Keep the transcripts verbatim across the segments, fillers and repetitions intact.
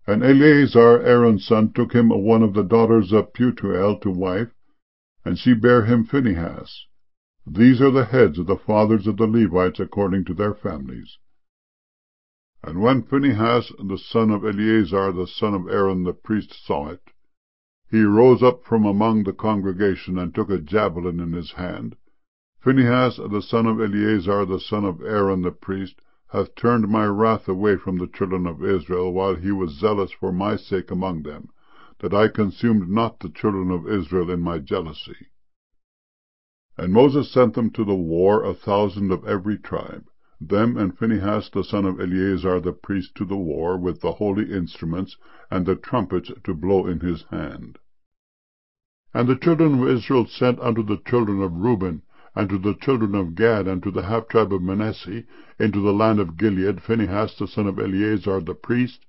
And Eleazar Aaron's son took him one of the daughters of Putiel to wife, and she bare him Phinehas. These are the heads of the fathers of the Levites according to their families. And when Phinehas the son of Eleazar the son of Aaron the priest saw it, he rose up from among the congregation, and took a javelin in his hand. Phinehas the son of Eleazar the son of Aaron the priest hath turned my wrath away from the children of Israel, while he was zealous for my sake among them, that I consumed not the children of Israel in my jealousy. And Moses sent them to the war, a thousand of every tribe, them and Phinehas the son of Eleazar the priest to the war, with the holy instruments, and the trumpets to blow in his hand. And the children of Israel sent unto the children of Reuben, and to the children of Gad, and to the half tribe of Manasseh, into the land of Gilead, Phinehas the son of Eleazar the priest.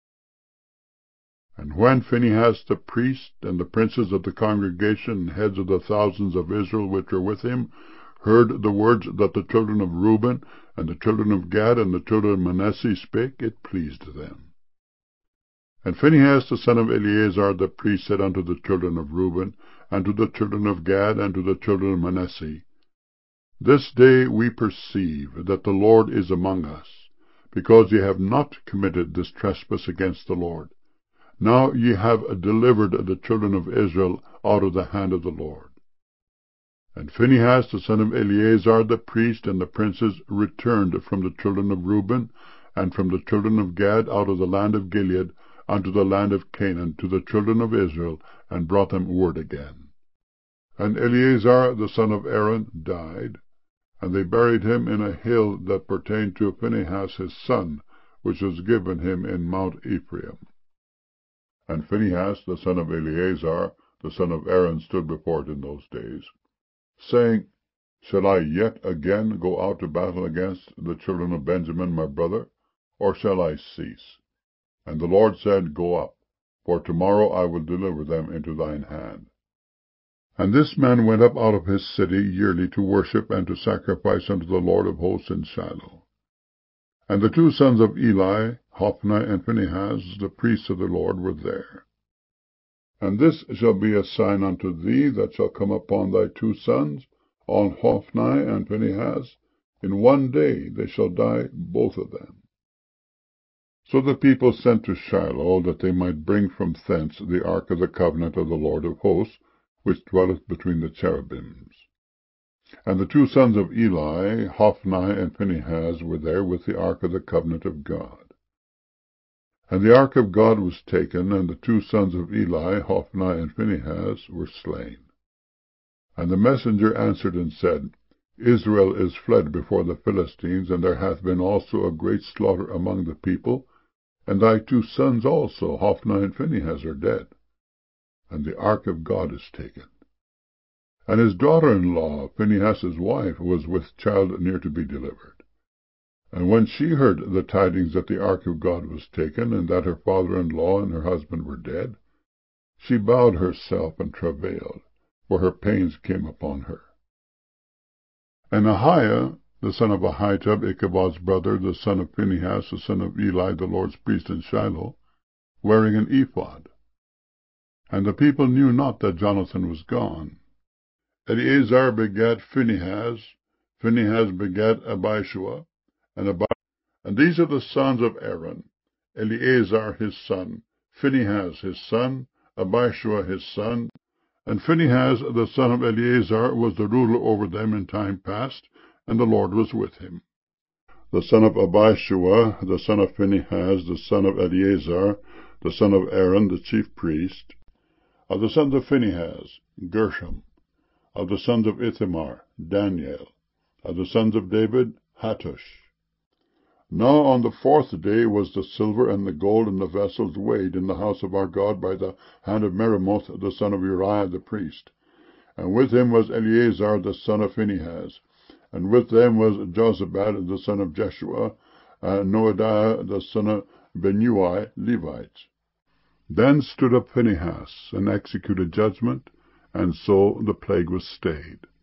And when Phinehas the priest, and the princes of the congregation, and heads of the thousands of Israel which were with him, heard the words that the children of Reuben, and the children of Gad, and the children of Manasseh spake, it pleased them. And Phinehas the son of Eleazar the priest said unto the children of Reuben, and to the children of Gad, and to the children of Manasseh, This day we perceive that the Lord is among us, because ye have not committed this trespass against the Lord. Now ye have delivered the children of Israel out of the hand of the Lord. And Phinehas the son of Eleazar the priest, and the princes, returned from the children of Reuben, and from the children of Gad, out of the land of Gilead, unto the land of Canaan, to the children of Israel, and brought them word again. And Eleazar the son of Aaron died, and they buried him in a hill that pertained to Phinehas his son, which was given him in Mount Ephraim. And Phinehas the son of Eleazar the son of Aaron stood before it in those days, saying, Shall I yet again go out to battle against the children of Benjamin my brother, or shall I cease? And the Lord said, Go up, for tomorrow I will deliver them into thine hand. And this man went up out of his city yearly to worship and to sacrifice unto the Lord of hosts in Shiloh. And the two sons of Eli, Hophni and Phinehas, the priests of the Lord, were there. And this shall be a sign unto thee that shall come upon thy two sons, on Hophni and Phinehas. In one day they shall die both of them. So the people sent to Shiloh, that they might bring from thence the ark of the covenant of the Lord of hosts, which dwelleth between the cherubims. And the two sons of Eli, Hophni and Phinehas, were there with the ark of the covenant of God. And the ark of God was taken, and the two sons of Eli, Hophni and Phinehas, were slain. And the messenger answered and said, Israel is fled before the Philistines, and there hath been also a great slaughter among the people, and thy two sons also, Hophni and Phinehas, are dead, and the ark of God is taken. And his daughter-in-law, Phinehas's wife, was with child near to be delivered. And when she heard the tidings that the ark of God was taken, and that her father-in-law and her husband were dead, she bowed herself and travailed, for her pains came upon her. And Ahiah, the son of Ahitub, Ichabod's brother, the son of Phinehas, the son of Eli, the Lord's priest in Shiloh, wearing an ephod. And the people knew not that Jonathan was gone. Eleazar begat Phinehas, Phinehas begat Abishua, and Abi and these are the sons of Aaron, Eleazar his son, Phinehas his son, Abishua his son. And Phinehas the son of Eleazar was the ruler over them in time past, and the Lord was with him. The son of Abishua, the son of Phinehas, the son of Eleazar, the son of Aaron, the chief priest. Of the sons of Phinehas, Gershom. Of the sons of Ithamar, Daniel. Of the sons of David, Hattush. Now on the fourth day was the silver and the gold and the vessels weighed in the house of our God by the hand of Meremoth the son of Uriah the priest. And with him was Eleazar the son of Phinehas, and with them was Jozabad the son of Jeshua, and Noadiah the son of Binnui, Levites. Then stood up Phinehas, and executed judgment, and so the plague was stayed.